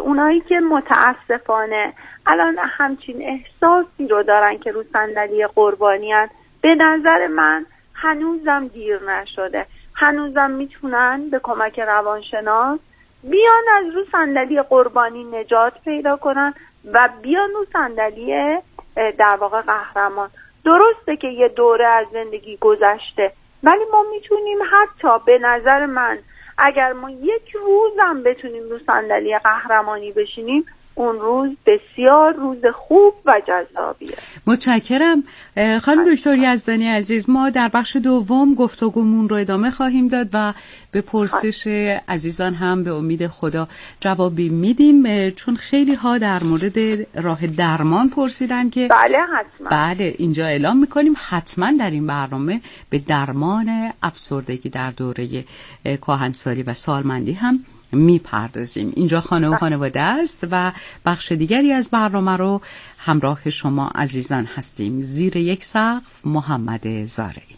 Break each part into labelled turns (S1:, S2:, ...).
S1: اونایی که متاسفانه الان همچین احساسی رو دارن که رو صندلی قربانی هن، به نظر من هنوزم دیر نشده، هنوزم میتونن به کمک روانشناس بیان از رو صندلی قربانی نجات پیدا کنن و بیان رو صندلی در واقع قهرمان. درسته که یه دوره از زندگی گذشته، ولی ما میتونیم حتی به نظر من اگر ما یک روزم بتونیم رو صندلی قهرمانی بشینیم، اون روز بسیار روز خوب و جذابیه.
S2: متشکرم خانم دکتر یزدانی عزیز. ما در بخش دوم گفتگومون رو ادامه خواهیم داد و به پرسش عزیزان هم به امید خدا جوابی میدیم، چون خیلی ها در مورد راه درمان پرسیدن که
S1: بله حتما.
S2: بله اینجا اعلام میکنیم حتما در این برنامه به درمان افسردگی در دوره کهنسالی و سالمندی هم میپردازیم. اینجا خانه و خانواده است و بخش دیگری از برنامه رو همراه شما عزیزان هستیم. زیر یک سقف محمد زارعی.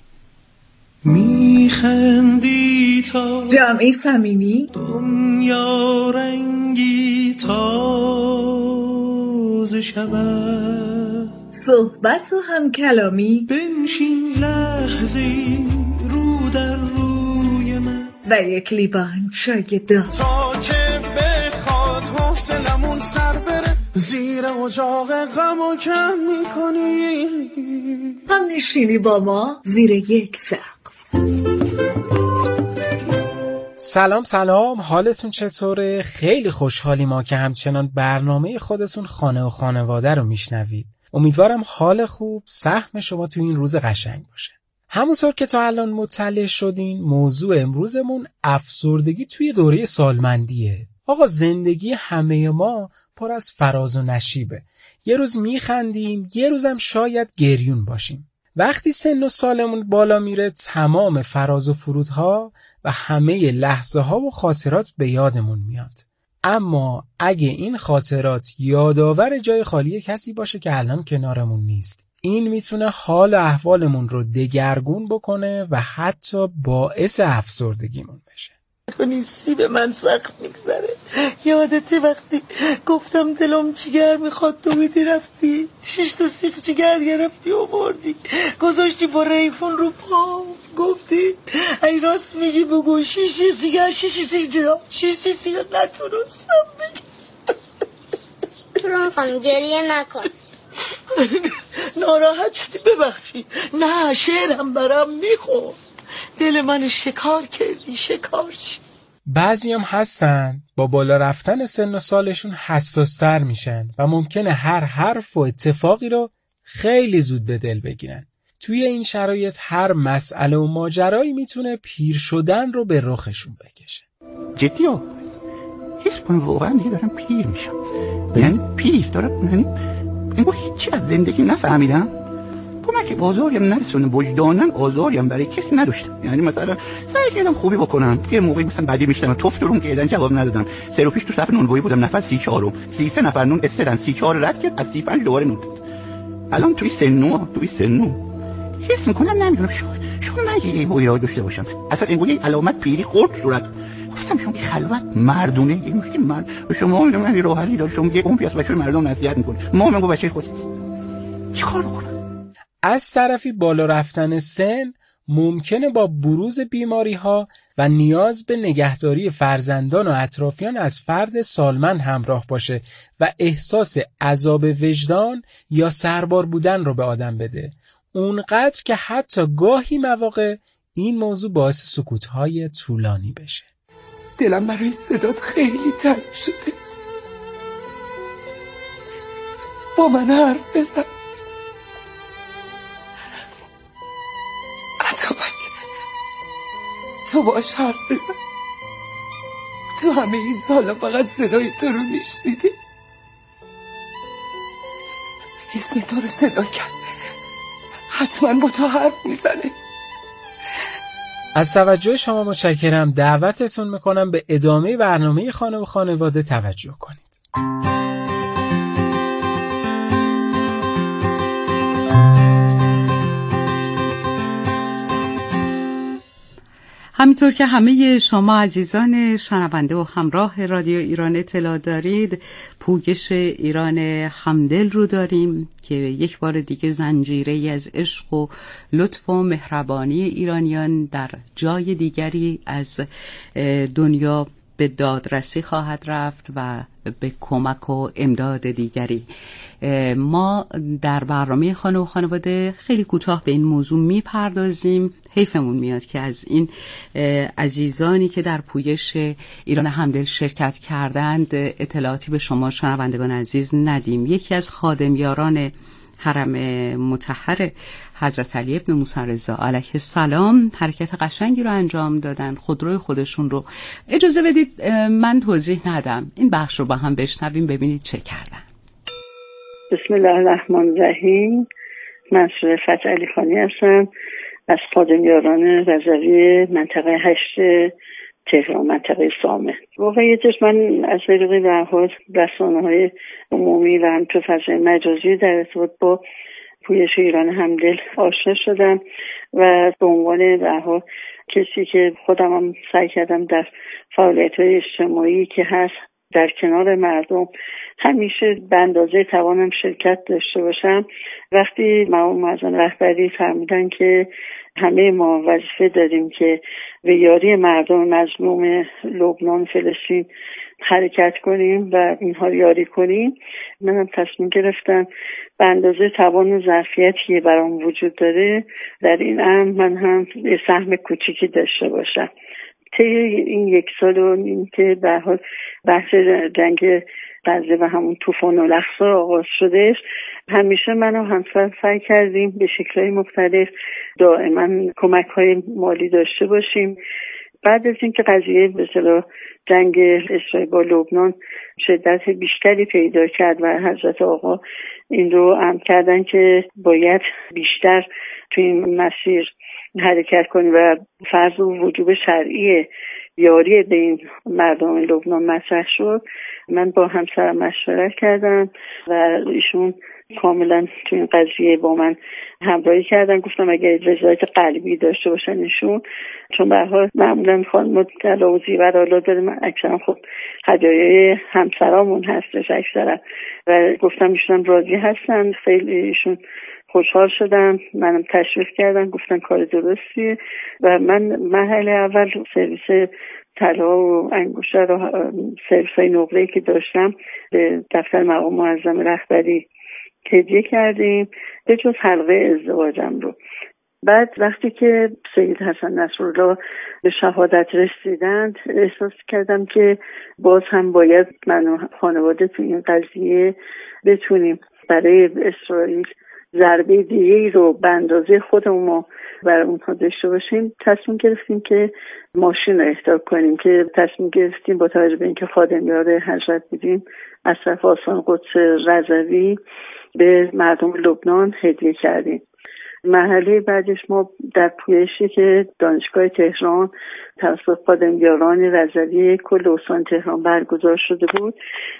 S3: میخندی تا
S4: جمعی صمیمی
S3: دنیا رنگی تازه شود،
S4: صحبت و هم کلامی
S3: بنشین لحظی رو در روی من
S4: و یک لیوان چای داغ
S3: تا که بخواد حوصلمون سر بره، زیر اجاق غمو کم میکنی.
S4: هم نشینی با ما زیر یک سقف.
S5: سلام، حالتون چطوره؟ خیلی خوشحالی ما که همچنان برنامه خودتون خانه و خانواده رو میشنوید. امیدوارم حال خوب سهم شما تو این روز قشنگ باشه. همونطور که تا الان مطلع شدین، موضوع امروزمون افسردگی توی دوره سالمندیه. آقا زندگی همه ما پر از فراز و نشیبه. یه روز میخندیم، یه روزم شاید گریون باشیم. وقتی سن و سالمون بالا میره، تمام فراز و فرودها و همه لحظه ها و خاطرات به یادمون میاد. اما اگه این خاطرات یادآور جای خالی کسی باشه که الان کنارمون نیست، این میتونه حال احوالمون رو دگرگون بکنه و حتی باعث افسردگیمون بشه.
S6: تو نیستی به من سخت میگذره. یادته وقتی گفتم دلم جگر میخواد، تو بیدی رفتی 6 تا سیخ جگر گرفتی و بردی گذاشتی با ریفون رو پام، گفتی ای راست میگی بگو 6 سیگار نتونستم بگم.
S7: توران خانم گریه نکن.
S6: ناراحت شدی ببخشی. نه شعرم برام میخون. دل من شکار کردی، شکار چی؟
S5: بعضی هم هستن با بالا رفتن سن و سالشون حساستر میشن و ممکنه هر حرف و اتفاقی رو خیلی زود به دل بگیرن. توی این شرایط هر مسئله و ماجرایی میتونه پیر شدن رو به رخشون بکشه.
S8: جدی ها حس کنم واقعا دیگه دارم پیر میشم. یعنی پیر دارم، یعنی انگار هیچی از زندگی نفهمیدم. کمک بازاریم نرسونه، وجدانن آزاریم برای کسی نداشتم. یعنی مثلا سعی کردم خوبی بکنم، یه موقعی مثلا بدی میشدم توف درون کردن جواب ندادم. 3 روز پیش تو صف نونوایی بودم، نفر 34م 33 نفر نون استدن، 34 رد کرد، از 35 دوباره نون داد. الان توی سنو حس میکنم نمیدونم شو من یه ویرای داشته باشم. اصلا انگار یه علامت پیری خورد صورت. گفتم شما این خلوت مردونه، یه مشکل مرد شما من راه حلی دارم، شما یه عمری از بچه‌های مردم نصیحت میکنه، ما میگم بچه‌ی خودت چیکار بکنم؟
S5: از طرفی بالا رفتن سن ممکنه با بروز بیماری‌ها و نیاز به نگهداری فرزندان و اطرافیان از فرد سالمند همراه باشه و احساس عذاب وجدان یا سربار بودن رو به آدم بده. اونقدر که حتی گاهی مواقع این موضوع باعث سکوت‌های طولانی بشه.
S3: دلم برای صدات خیلی تنگ شده. با من حرف بزن. تو باش حرف بزن. تو همه این سالا فقط صدای تو رو میشنیده. اسم تو رو صدا کرد، حتما با تو حرف میزنه.
S5: از توجه شما متشکرم. دعوتتون میکنم به ادامه برنامه خانه و خانواده توجه کنید.
S2: همینطور که همه شما عزیزان شنونده و همراه رادیو ایران اطلاع دارید، پویش ایران همدل رو داریم که یک بار دیگه زنجیره‌ای از عشق و لطف و مهربانی ایرانیان در جای دیگری از دنیا به دادرسی خواهد رفت و به کمک و امداد دیگری. ما در برنامه خانه و خانواده خیلی کوتاه به این موضوع میپردازیم. حیفمون میاد که از این عزیزانی که در پویش ایران همدل شرکت کردند اطلاعاتی به شما شنوندگان عزیز ندیم. یکی از خادمیاران حرم مطهر حضرت علی ابن موسی رضا علیه السلام حرکت قشنگی رو انجام دادن. خودروی خودشون رو، اجازه بدید من توضیح ندم، این بخش رو با هم بشنویم ببینید چه کردن.
S7: بسم الله الرحمن الرحیم. من رفعت علی خانی هستم از خادمیاران رضوی منطقه 8 تهران، منطقه سامه. واقعیتش من از طریق به حال رسانه‌های عمومی و هم تو فضای مجازی در ارتباط با پویش ایران همدل آشنا شدم و به عنوان به حال کسی که خودم هم سعی کردم در فعالیت‌های اجتماعی که هست در کنار مردم همیشه به اندازه توانم شرکت داشته باشم. وقتی مقام معظم رهبری فرمودن که همه ما وظیفه داریم که به یاری مردم مظلوم لبنان، فلسطین حرکت کنیم و اینها رو یاری کنیم، منم تصمیم گرفتم به اندازه توان و ظرفیتی که برام وجود داره در این امر من هم یه سهم کوچیکی داشته باشم. طی این 1 سال و نیم که به حال بحث جنگ غزه و همون طوفان الاقصی آغاز شدهش، همیشه من و همسرم سعی کردیم به شکل‌های مختلف دائما کمک‌های مالی داشته باشیم. بعد از اینکه قضیه به اصطلاح جنگ اسرائیل با لبنان شدت بیشتری پیدا کرد و حضرت آقا این رو امر کردن که باید بیشتر تو این مسیر حرکت کنیم و فرض و وجوب شرعی یاری به این مردم لبنان مطرح شد، من با همسرم مشورت کردم و ایشون کاملا تو این قضیه با من همراهی کردن. گفتم اگه رضایت قلبی داشته باشن ایشون، چون به هر حال معمولا خانم طلا و زیور حالا داریم، اکثرا خب هدایای همسرامون هستش اکثرا، و گفتم ایشون راضی هستن. خیلی ایشون خوشحال شدم، منم تشویق کردم، گفتن کار درستیه و من مرحله اول سرویس طلا و انگشتر و سرویس‌های نقره‌ای که داشتم به دفتر مقام معظم رهبری هدیه کردیم به جز حلقه ازدواجم رو. بعد وقتی که سید حسن نصرالله به شهادت رسیدند احساس کردم که باز هم باید من و خانواده تو این قضیه بتونیم برای اسرائیل ضربه دیگه‌ای رو به اندازه خودمون برای اونها داشته باشیم. تصمیم گرفتیم که ماشین رو اهدا کنیم، که تصمیم گرفتیم با توجه به اینکه خادمیار حضرت بودیم از طرف آستان قدس رضوی به مردم لبنان هدیه کردیم. مرحله بعدش ما در پویشی که دانشگاه تهران توسط خادمیاران رضوی کل استان تهران برگزار شده بود،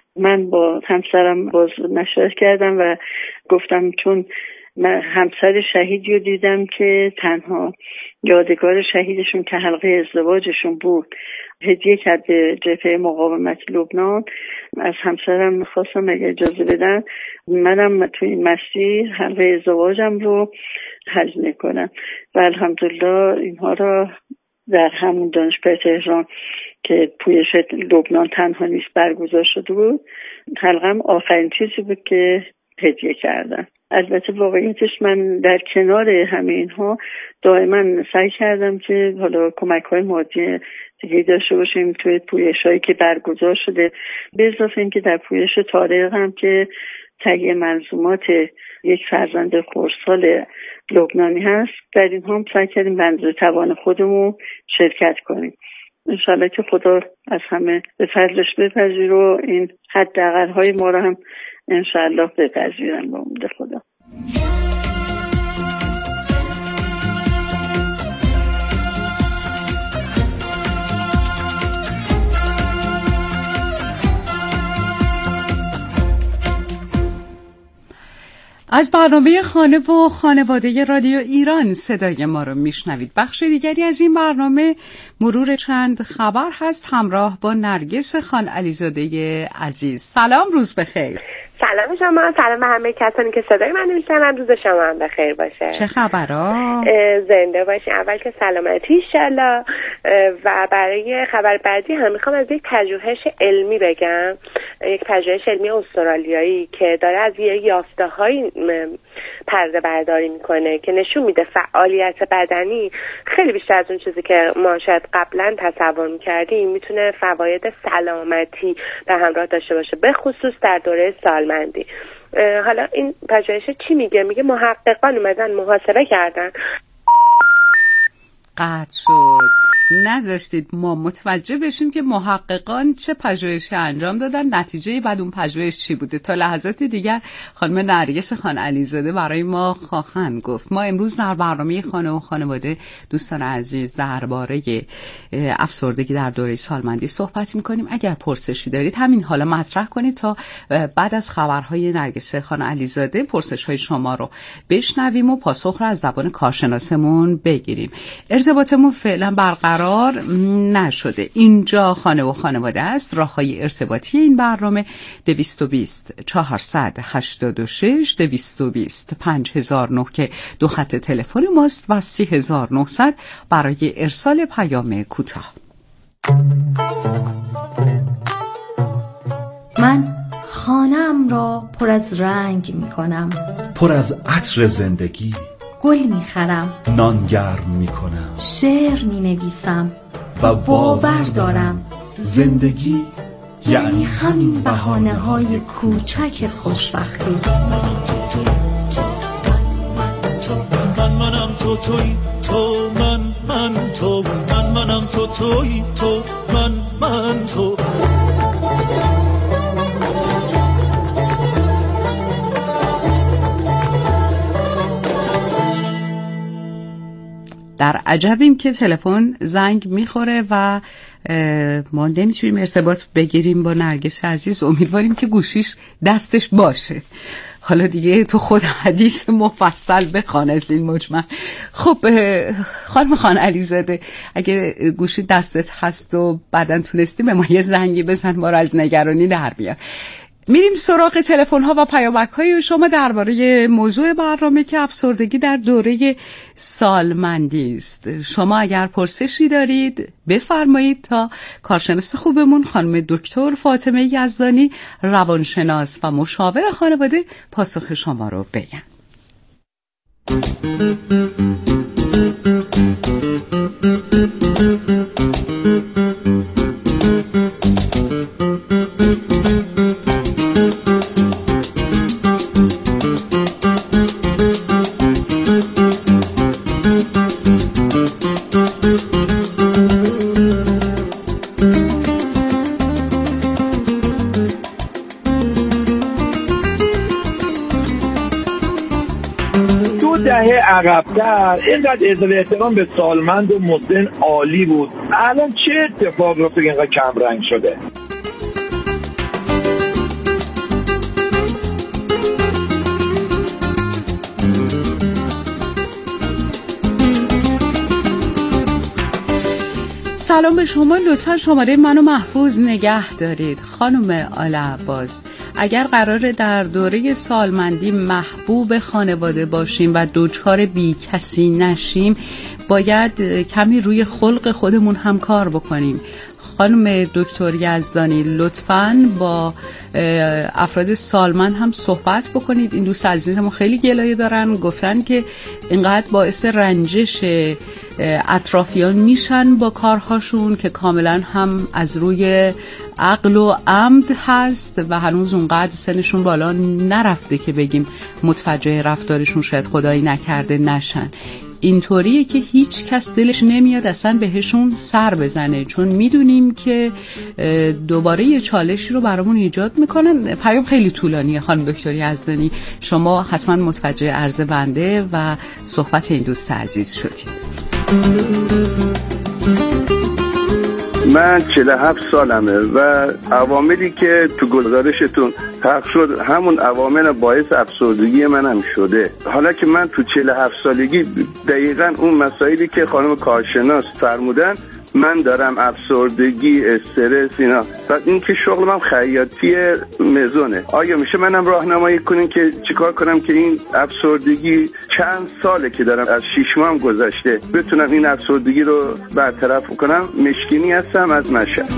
S7: من با همسرم باز مشورت کردم و گفتم چون من همسر شهیدی رو دیدم که تنها یادگار شهیدشون که حلقه ازدواجشون بود هدیه کرد به جبهه مقاومت لبنان، از همسرم خواستم اگه اجازه بدن منم تو این مسیر حلقه ازدواجم رو هزینه کنم و الحمدلله اینها را در همون دانشگاه تهران که پویش لبنان تنها نیست برگزار شده بود. حلقم آخرین چیزی بود که هدیه کردم. البته واقعیتش من در کنار همه اینها دائما سعی کردم که حالا کمک‌های مادی دیگه داشته باشیم توی پویش‌هایی که برگزار شده، به اضافه اینکه در پویش طارق هم که تهیه منظومات یک فرزند خردسال لبنانی هست، در این هم سعی کردیم به اندازه توان خودمون شرکت کنیم. انشالله که خدا از همه به فضلش بپذیر و این حداقل‌های ما رو هم انشالله بپذیرن با امید خدا.
S2: از برنامه خانه و خانواده رادیو ایران صدای ما رو میشنوید. بخش دیگری از این برنامه مرور چند خبر هست همراه با نرگس خان علیزاده عزیز. سلام، روز بخیر.
S9: سلام شما، سلام به همه کسانی که صدای من میشنون. روز شما هم بخیر باشه.
S2: چه خبرها؟
S9: زنده باشین. اول که سلامتی انشالله. و برای خبر بعدی هم میخوام از یک پژوهش علمی بگم، یک پژوهش علمی استرالیایی که داره از یه یافته‌های پرده برداری میکنه که نشون میده فعالیت بدنی خیلی بیشتر از اون چیزی که ما شاید قبلا تصور میکردیم میتونه فواید سلامتی به همراه داشته باشه، به خصوص در دوره سالمندی. حالا این پژوهش چی میگه؟ میگه محققان اومدن محاسبه کردن.
S2: قطع شد، نذاشتید ما متوجه بشیم که محققان چه پژوهشی انجام دادن، نتیجه بعد اون پژوهش چی بوده. تا لحظات دیگر خانم نرگس خان علیزاده برای ما خواهند گفت. ما امروز در برنامه خانه و خانواده دوستان عزیز درباره افسردگی در دوره سالمندی صحبت می‌کنیم. اگر پرسشی دارید همین حالا مطرح کنید تا بعد از خبرهای نرگس خان علیزاده پرسش‌های شما رو بشنویم و پاسخ رو از زبان کارشناسمون بگیریم. ارتباطمون فعلا برقرار نشده. اینجا خانه و خانواده است. راههای ارتباطی این برنامه 220 486 220 5009 که دو خط تلفن ماست و 3900 برای ارسال پیام کوتاه.
S4: من خانه‌ام را پر از رنگ می کنم،
S10: پر از عطر زندگی.
S4: گل می خرم،
S10: نان گرم می کنم،
S4: شعر می نویسم
S10: و باور دارم زندگی یعنی همین بهانه های کوچک خوشبختی.
S3: منم تو توی تو، من تو، منم تو توی تو، من تو.
S2: در عجبیم که تلفن زنگ میخوره و ما نمیتونیم ارتباط بگیریم با نرگس عزیز. امیدواریم که گوشیش دستش باشه. حالا دیگه تو خود حدیث مفصل بخوان از این مجمل. خب خانم خان علیزاده، اگه گوشی دستت هست و بعدن تونستی به ما یه زنگی بزن، ما رو از نگرانی در بیار. میریم سراغ تلفن ها و پیامک های شما درباره موضوع برنامه که افسردگی در دوره سالمندی است. شما اگر پرسشی دارید بفرمایید تا کارشناس خوبمون خانم دکتر فاطمه یزدانی، روانشناس و مشاور خانواده، پاسخ شما رو بگن.
S11: عقب‌تر اینقدر اعزام احترام به سالمند و مسن عالی بود. الان چه اتفاق افتاد اینقدر کم رنگ شده؟
S2: سلام به شما. لطفا شماره منو محفوظ نگه دارید. خانم آل عباس، اگر قراره در دوره سالمندی محبوب خانواده باشیم و دوچار بی کسی نشیم، باید کمی روی خلق خودمون هم کار بکنیم. خانم دکتر یزدانی، لطفاً با افراد سالمند هم صحبت بکنید. این دوست عزیزمون خیلی گلایه دارن، گفتن که اینقدر باعث رنجش اطرافیان میشن با کارهاشون که کاملا هم از روی عقل و عمد هست و هنوز اونقدر سنشون بالا نرفته که بگیم متوجه رفتارشون شاید خدایی نکرده نشن. اینطوریه که هیچ کس دلش نمیاد اصلا بهشون سر بزنه، چون میدونیم که دوباره یه چالشی رو برامون ایجاد میکنن. پیام خیلی طولانیه خانم دکتر یزدانی، شما حتما متوجه عرض بنده و صحبت این دوست عزیز شدید.
S12: من 47 سالمه و عواملی که تو گزارشتون حق شد همون عوامل باعث افسردگی منم شده. حالا که من تو 47 سالگی دقیقاً اون مسائلی که خانم کارشناس فرمودن من دارم، افسردگی، استرس، اینا. بعد این که شغلم خیاطی مزونه. آیا میشه منم راهنمایی کنین که چیکار کنم که این افسردگی چند ساله که دارم، از 6 ماه گذشته، بتونم این افسردگی رو برطرف کنم؟ مشکینی هستم از مشهد.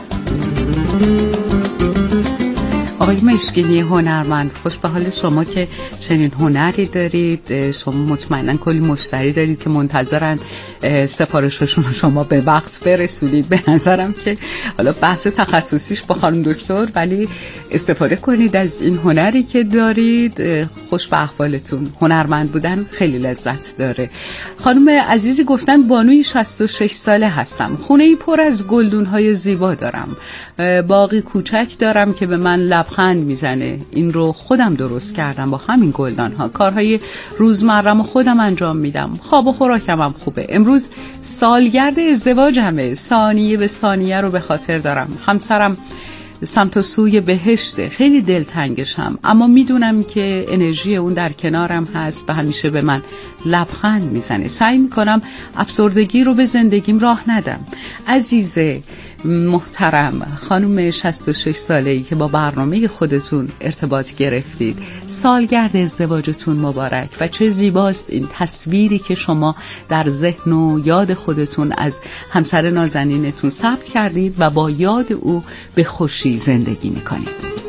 S2: آقای مشکینی هنرمند، خوش به حال شما که چنین هنری دارید. شما مطمئنا کلی مشتری دارید که منتظرن سفارششون رو شما به وقت برسونید. به نظرم که حالا بحث تخصصیش با خانم دکتر، ولی استفاده کنید از این هنری که دارید. خوش به احوالتون. هنرمند بودن خیلی لذت داره. خانم عزیزی گفتن بانوی 66 ساله هستم، خونه‌ای پر از گلدون‌های زیبا دارم، باغی کوچک دارم که به من لبخند میزنه. این رو خودم درست کردم با همین گلدان‌ها. کارهای روزمره‌مو خودم انجام میدم. خواب و خوراکم هم خوبه. امروز سالگرد ازدواجمه. ثانیه به ثانیه رو به خاطر دارم. همسرم سمت و سوی بهشته. خیلی دلتنگشم، اما میدونم که انرژی اون در کنارم هست و همیشه به من لبخند میزنه. سعی میکنم افسردگی رو به زندگیم راه ندم. عزیزه محترم خانم 66 ساله‌ای که با برنامه خودتون ارتباط گرفتید، سالگرد ازدواجتون مبارک و چه زیباست این تصویری که شما در ذهن و یاد خودتون از همسر نازنینتون ثبت کردید و با یاد او به خوشی زندگی میکنید.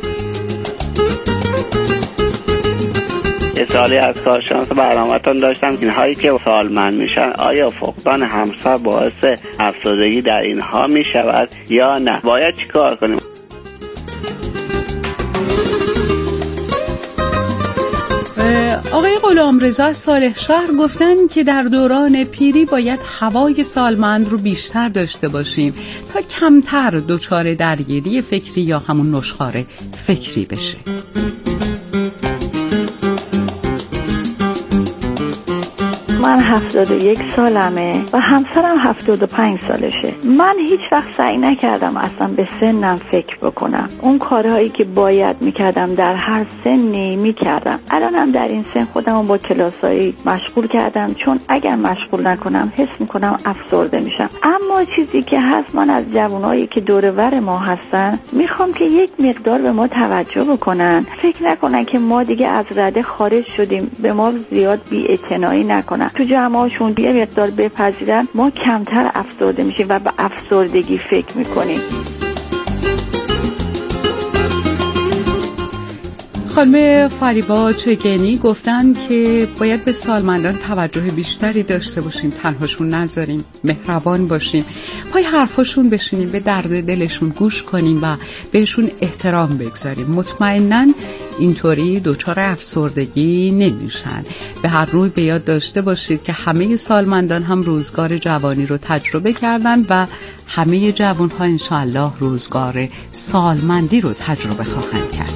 S13: سالی از کارشناس برنامه‌تون داشتم که اینهایی که سالمند میشن آیا فقدان همسر باعث افسردگی در اینها میشود یا نه؟ باید چیکار کنیم؟
S2: آقای غلامرضا صالح شهر گفتن که در دوران پیری باید هوای سالمند رو بیشتر داشته باشیم تا کمتر دچار درگیری فکری یا همون نشخوار فکری بشه.
S14: من 71 سالمه و همسرم 75 سالشه. من هیچ وقت سعی نکردم اصلا به سنم فکر بکنم. اون کارهایی که باید میکردم در هر سنی میکردم. الانم در این سن خودمو با کلاسایی مشغول کردم، چون اگر مشغول نکنم حس میکنم افسرده میشم. اما چیزی که هست، من از جوانایی که دور و بر ما هستن میخوام که یک مقدار به ما توجه بکنن، فکر نکنن که ما دیگه از رده خارج شدیم، به ما زیاد بی‌اعتنایی نکنن، تو جمعشون یه مقدار بپذیرن، ما کمتر افسرده میشیم و به افسردگی فکر میکنیم.
S2: خانم فریبا چگنی گفتن که باید به سالمندان توجه بیشتری داشته باشیم، تنهاشون نذاریم، مهربان باشیم، پای حرفاشون بشینیم، به درد دلشون گوش کنیم و بهشون احترام بگذاریم. مطمئناً اینطوری دچار افسردگی نمیشن. به هر روی به یاد داشته باشید که همه سالمندان هم روزگار جوانی رو تجربه کردن و همه جوانها انشاءالله روزگار سالمندی رو تجربه خواهند کرد.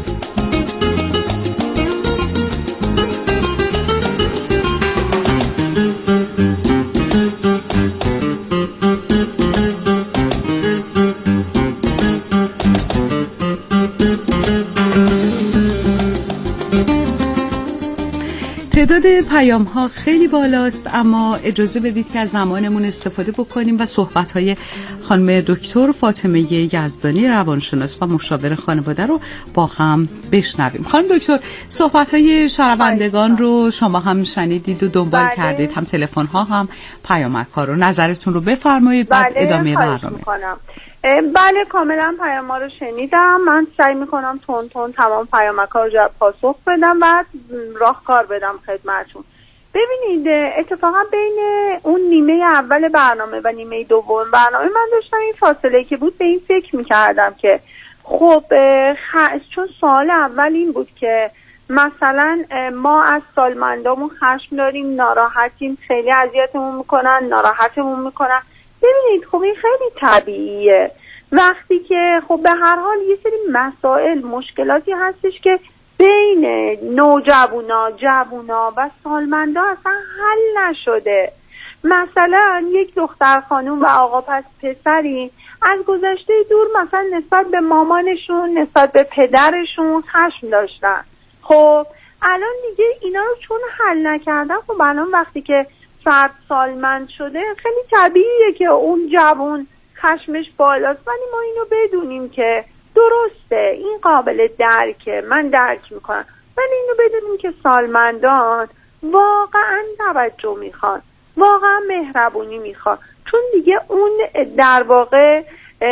S2: تعداد پیام ها خیلی بالاست، اما اجازه بدید که از زمانمون استفاده بکنیم و صحبت های خانم دکتر فاطمه یزدانی روانشناس و مشاور خانواده رو با هم بشنویم. خانم دکتر، صحبت های شنوندگان رو شما هم شنیدید و دنبال کردید، هم تلفن ها هم پیامک ها رو. نظرتون رو بفرمایید بعد ادامه برنامه.
S1: بله کاملا پیام‌ها رو شنیدم. من سعی میکنم تون تمام پیامک‌ها رو پاسخ بدم و راهکار بدم خدمتتون. ببینید اتفاقا بین اون نیمه اول برنامه و نیمه دوم برنامه من داشتم این فاصله که بود به این فکر میکردم که خب چون سوال اول این بود که مثلا ما از سالمندامون خشم داریم، ناراحتیم، خیلی اذیتمون میکنن، ناراحتمون میکنن. ببینید خب این خیلی طبیعیه. وقتی که خب به هر حال یه سری مسائل مشکلاتی هستش که بین نوجوانا، جوونا و سالمندا اصلا حل نشده مثلا یک دختر خانوم و آقا پس پسری از گذشته دور مثلا نسبت به مامانشون، نسبت به پدرشون خشم داشتن. خب الان دیگه اینا رو چون حل نکردن، خب الان وقتی که فرد سالمند شده خیلی طبیعیه که اون جوان خشمش بالاست، ولی ما اینو بدونیم که درسته، این قابل درکه، من درک میکنم، ولی اینو بدونیم که سالمندان واقعا توجه میخوان، واقعا مهربونی میخوان، چون دیگه اون در واقع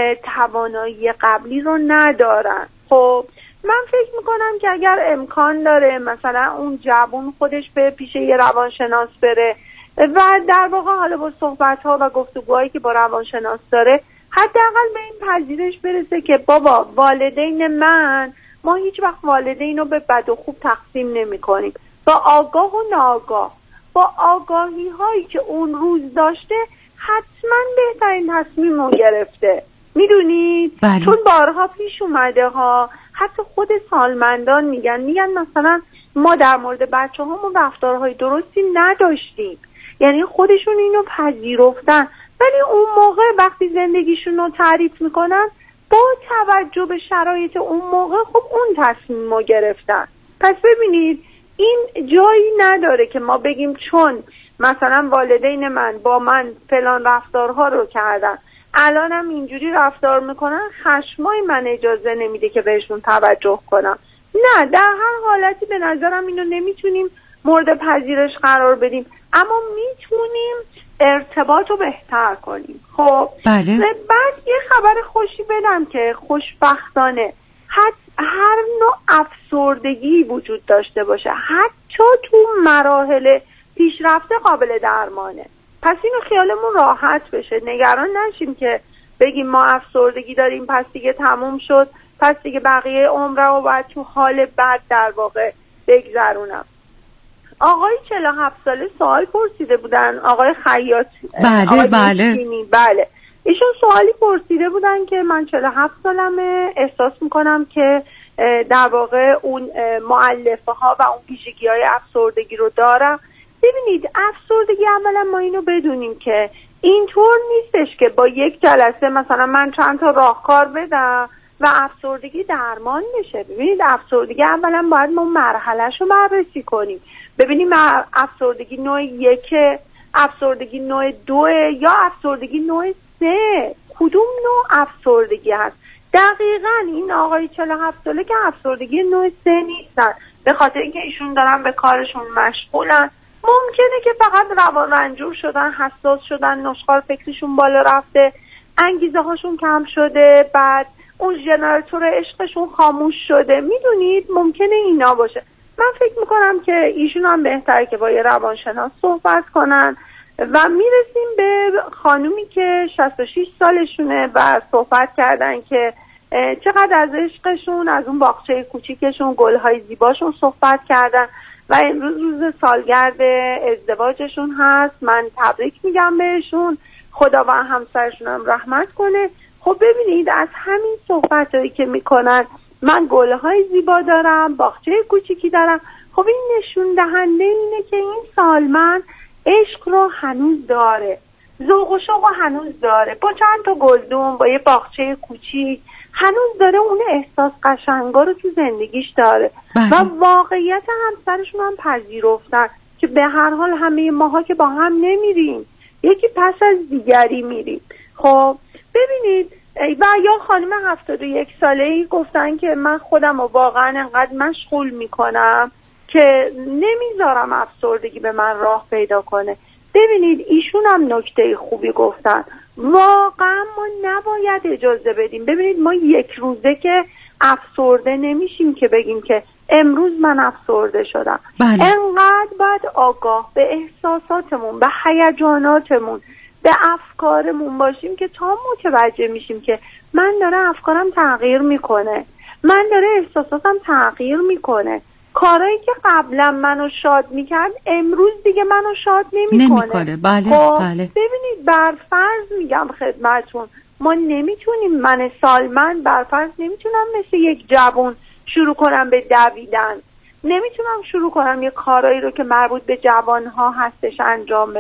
S1: توانایی قبلی رو ندارن. خب من فکر میکنم که اگر امکان داره مثلا اون جوان خودش به پیش یه روانشناس بره و در واقع حالا با صحبت‌ها و گفتگوهایی که با روانشناس داره حداقل به این پذیرش برسه که بابا والدین ما هیچ وقت والدین رو به بد و خوب تقسیم نمی کنیم، با آگاه و ناآگاه، با آگاهی هایی که اون روز داشته حتما بهترین تصمیم رو گرفته. میدونید؟ چون بارها پیش اومده ها، حتی خود سالمندان میگن مثلا ما در مورد بچه هامون رفتارهای درستی نداشتیم، یعنی خودشون اینو پذیرفتن، ولی اون موقع وقتی زندگیشون رو تعریف میکنن با توجه به شرایط اون موقع خب اون تصمیم رو گرفتن. پس ببینید این جایی نداره که ما بگیم چون مثلا والدین من با من فلان رفتارها رو کردن الانم اینجوری رفتار میکنن، خشمای من اجازه نمیده که بهشون توجه کنم. نه، در هر حالتی به نظرم اینو نمیتونیم مورد پذیرش قرار بدیم، اما میتونیم ارتباط رو بهتر کنیم. خب
S2: بله.
S1: بعد یه خبر خوشی بدم که خوشبختانه هر نوع افسردگی وجود داشته باشه، حتی تو مراحل پیشرفته قابل درمانه. پس اینو خیالمون راحت بشه، نگران نشیم که بگیم ما افسردگی داریم پس دیگه تموم شد، پس دیگه بقیه عمر رو باید تو حال بد در واقع بگذرونم. آقای 47 ساله سوال پرسیده بودن، آقای خیاط. بله ایشون سوالی پرسیده بودن که من 47 سالمه، احساس میکنم که در واقع اون مؤلفه ها و اون ویژگی های افسردگی رو دارم. ببینید افسردگی اولا ما اینو بدونیم که اینطور نیستش که با یک جلسه مثلا من چند تا راهکار بدم و افسردگی درمان بشه. ببینید افسردگی اولا باید ما مرحله‌شو بررسی کنیم، ببینیم افسردگی نوع 1، افسردگی نوع 2 یا افسردگی نوع 3، کدوم نوع افسردگی هست. دقیقاً این آقای 47 ساله که افسردگی نوع 3 نیستن، به خاطر اینکه ایشون دارن به کارشون مشغولن، ممکنه که فقط روان رنجور شدن، حساس شدن، نشخوار فکرشون بالا رفته، انگیزه هاشون کم شده، بعد اون ژنراتور عشقشون خاموش شده. میدونید ممکنه اینا باشه. من فکر میکنم که ایشون هم بهتره که با یه روانشناس صحبت کنن و میرسیم به خانومی که 66 سالشونه و صحبت کردن که چقدر از عشقشون، از اون باغچه کوچیکشون، گلهای زیباشون صحبت کردن و امروز روز سالگرد ازدواجشون هست. من تبریک میگم بهشون، خدا و همسرشون هم رحمت کنه. خب ببینید از همین صحبتایی که میکنن، من گلهای زیبا دارم، باغچه کوچیکی دارم، خب این نشون دهنده اینه که این سالمند عشق رو هنوز داره، ذوق و شوق هنوز داره، با چند تا گلدون، با یه باغچه کوچیک هنوز داره اون احساس قشنگا رو تو زندگیش داره. و واقعیت همسرشون هم پذیرفتن که به هر حال همه ماها که با هم نمیریم، یکی پس از دیگری میریم. خب ببینید و یا خانم 71 ساله‌ای گفتن که من خودم رو واقعا انقدر مشغول میکنم که نمیذارم افسردگی به من راه پیدا کنه. ببینید ایشون هم نکته خوبی گفتن، واقعا ما نباید اجازه بدیم. ببینید ما یک روزه که افسرده نمیشیم که بگیم که امروز من افسرده شدم. انقدر باید آگاه به احساساتمون، به هیجاناتمون، به افکارمون باشیم که تا متوجه میشیم که من داره افکارم تغییر میکنه، من داره احساساتم تغییر میکنه، کارهایی که قبلا منو شاد میکرد امروز دیگه منو شاد نمیکنه.
S2: بله.
S1: ببینید برفرض میگم خدمتون، ما نمیتونیم، من سالمند برفرض نمیتونم مثل یک جوان شروع کنم به دویدن، نمیتونم شروع کنم یه کارایی رو که مربوط به جوانها هستش انجام بدم.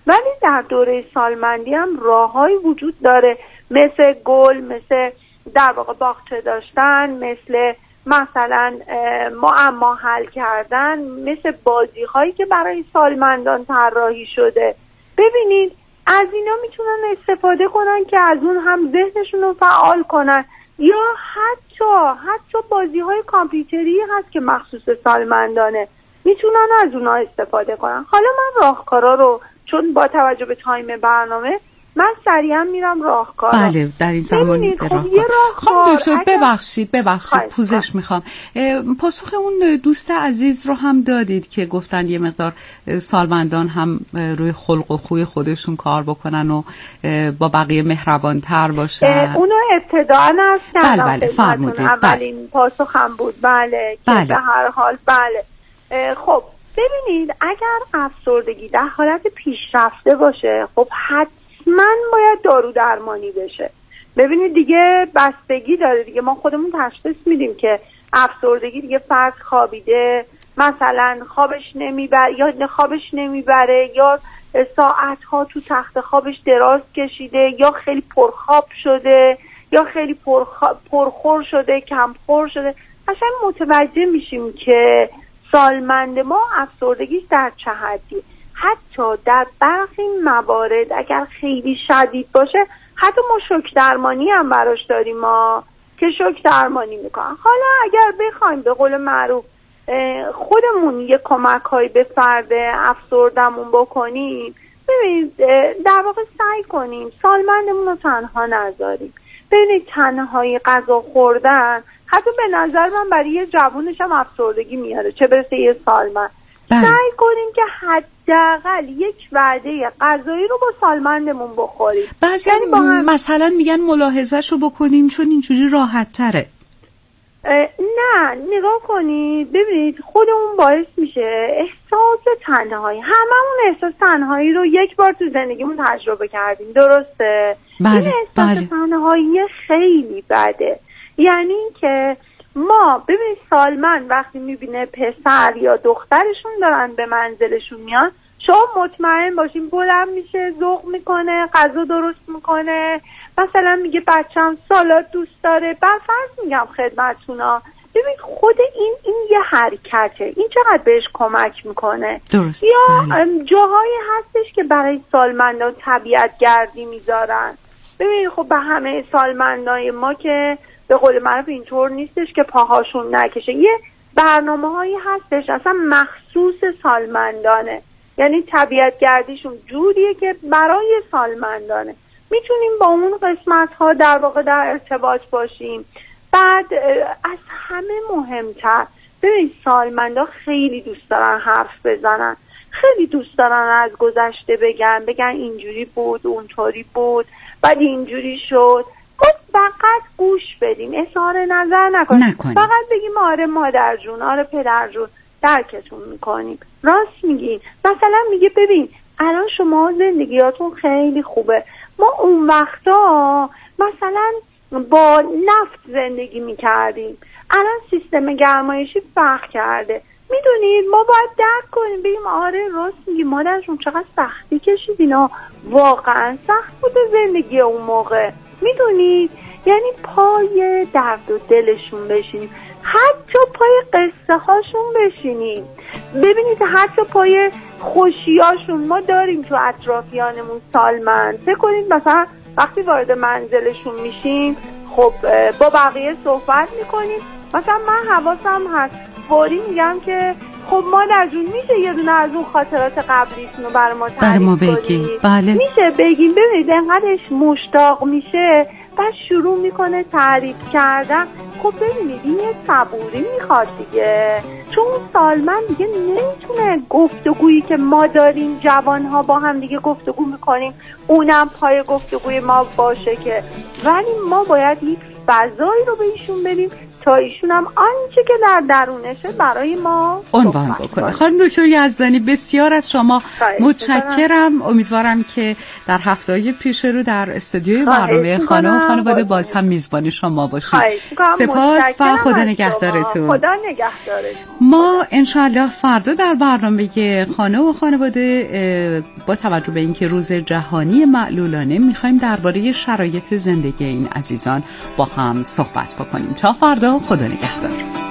S1: ولی در دوره سالمندی هم راههایی وجود داره، مثل گل، مثل در واقع باغچه داشتن، مثلا معما حل کردن، مثل بازی هایی که برای سالمندان طراحی شده. ببینید از اینا میتونن استفاده کنن که از اون هم ذهنشون رو فعال کنن، یا حتی بازی های کامپیوتری هست که مخصوص سالمندانه، میتونن از اونها استفاده کنن. حالا من راهکارا رو چون با توجه به تایم برنامه من سریعا میرم راهکار.
S2: بله در این زمان خب دکتر ببخشید پوزش میخوام. پاسخ اون دوست عزیز رو هم دادید که گفتن یه مقدار سالمندان هم روی خلق و خوی خودشون کار بکنن و با بقیه مهربان تر باشن.
S1: اونو ابتداء از کردم.
S2: بله فرمودید.
S1: اولین پاسخ هم بود. بله که به هر حال بله. خب ببینید اگر افسردگی در حالت پیشرفته باشه، خب من باید دارو درمانی بشه. ببینید دیگه بستگی داره دیگه، ما خودمون تشخیص میدیم که افسردگی دیگه فرد خوابیده، مثلا خوابش نمیبره یا ساعتها تو تخت خوابش دراز کشیده، یا خیلی پرخواب شده، یا خیلی پرخور شده، کمخور شده. قشنگ متوجه میشیم که سالمند ما افسردگیش در چه حدی. حتی در برخی موارد اگر خیلی شدید باشه حتی ما شوک درمانی هم براش داریم ما که شوک درمانی میکنن. حالا اگر بخوایم به قول معروف خودمون یه کمک هایی به فرد افسردمون بکنیم، ببینید در واقع سعی کنیم سالمندمون رو تنها نذاریم. ببینید تنهایی غذا خوردن حتی به نظر من برای یه جوونش هم افسردگی میاره، چه برسه یه سالمند. سعی کنیم که حداقل یک وعده غذایی رو با سالمندمون بخوریم.
S2: بعضی مثلا میگن ملاحظه‌شو بکنیم چون اینجوری راحت تره.
S1: نه نگاه کنید ببینید خودمون باعث میشه احساس تنهایی، هممون احساس تنهایی رو یک بار تو زندگیمون تجربه کردیم، درسته؟ این احساس تنهایی خیلی بده. یعنی که ما ببینید سالمند وقتی میبینه پسر یا دخترشون دارن به منزلشون میان، شما مطمئن باشین بلند میشه، ذوق میکنه، غذا درست میکنه، مثلا میگه بچه‌م سالاد دوست داره. فرض میگم خدمتتونا، ببینید خود این یه حرکته، این چقدر بهش کمک میکنه.
S2: درست.
S1: یا جاهایی هستش که برای سالمندان طبیعت گردی میذارن. ببینید خب به همه سالمندای ما که به قول معروف اینطور نیستش که پاهاشون نکشه، یه برنامه هایی هستش اصلا مخصوص سالمندانه، یعنی طبیعت گردیشون جوریه که برای سالمندانه. میتونیم با اون قسمت ها در واقع در ارتباط باشیم. بعد از همه مهمتر ببین سالمندا خیلی دوست دارن حرف بزنن، خیلی دوست دارن از گذشته بگن اینجوری بود اونطوری بود بعد اینجوری شد. فقط گوش بدیم، اظهار نظر نکنیم. فقط بگیم آره مادر جون، آره پدر جون، درکتون میکنیم، راست میگین. مثلا میگه ببین الان شما زندگیاتون خیلی خوبه، ما اون وقتا مثلا با نفت زندگی میکردیم، الان سیستم گرمایشی فرق کرده. میدونید ما باید درک کنیم، بگیم آره راست میگی مادر جون، چقدر سختی کشید، اینا واقعا سخت بوده زندگی اون موقع. میدونید یعنی پای درد و دلشون بشینیم، حتی پای قصه هاشون بشینیم. ببینید حتی پای خوشیاشون ما داریم تو اطرافیانمون سالمند. فکر کنید مثلا وقتی وارد منزلشون میشیم خب با بقیه صحبت میکنیم، مثلا من حواسم هست فوری میگم که خب مادر جون میشه یه دونه از اون خاطرات قبلیتون رو برای ما تعریف کنید؟
S2: بله.
S1: میشه بگیم. ببینید انقدرش مشتاق میشه بعد شروع میکنه تعریف کردن. خب ببینید این یه صبوری میخواد دیگه، چون سالمند دیگه نمیتونه گفتگویی که ما داریم جوانها با هم دیگه گفتگو میکنیم اونم پای گفتگوی ما باشه که، ولی ما باید یک فضایی رو به ایشون بدیم تا ایشون هم آنچه که در درونشه برای ما
S2: عنوان بکنه. خانم دکتر یزدانی بسیار از شما متشکرم. امیدوارم که در هفته‌های پیش رو در استودیوی برنامه خانه و خانواده باز هم میزبانی شما باشیم. سپاس و خدا نگهدارتون.
S1: خدا نگهدارتون.
S2: ما انشاءالله فردا در برنامه خانه و خانواده با توجه به اینکه روز جهانی معلولانه میخوایم درباره شرایط زندگی این عزیزان با هم صحبت بکنیم. تا فردا، خدا نگهدار.